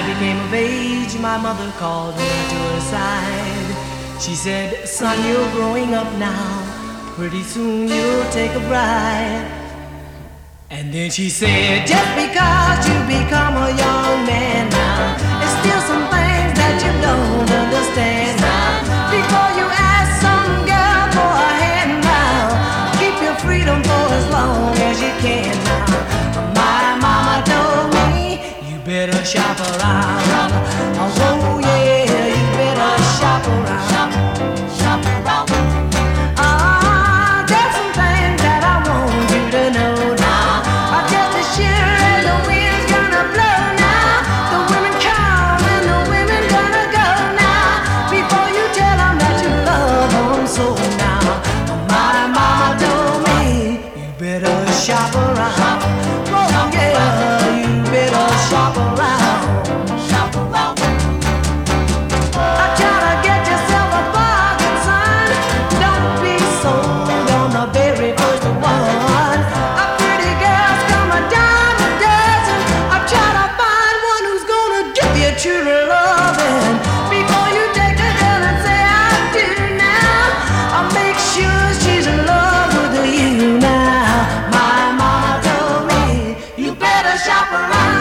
became of age, my mother called me to her side. She said, son, you're growing up now. Pretty soon you'll take a bride. And then she said, just because you become a young man now, there's still some things that you don't understand now. Before you ask some girl for a hand now, keep your freedom for as long as you can now. My mama told me, you better shop around. Oh yeah, you better shop around. Shop around. There's some things that I want you to know now. Just as sure as the wind's gonna blow now, the women come and the women gonna go now. Before you tell them that you love them so now. My mama told me, you better shop around. Oh yeah, you better shop around. Shop around. I try to get yourself a bargain, son. Don't be sold on the very first one. A pretty girl's come a dime a dozen. I try to find one who's gonna give you true loving. Before you take the girl and say I do now, I'll make sure she's in love with you now. My mama told me, you better shop around.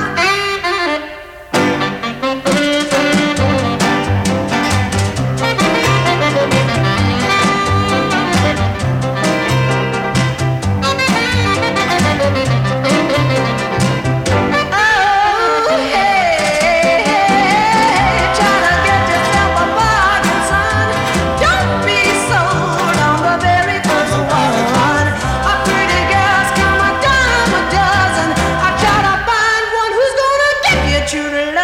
True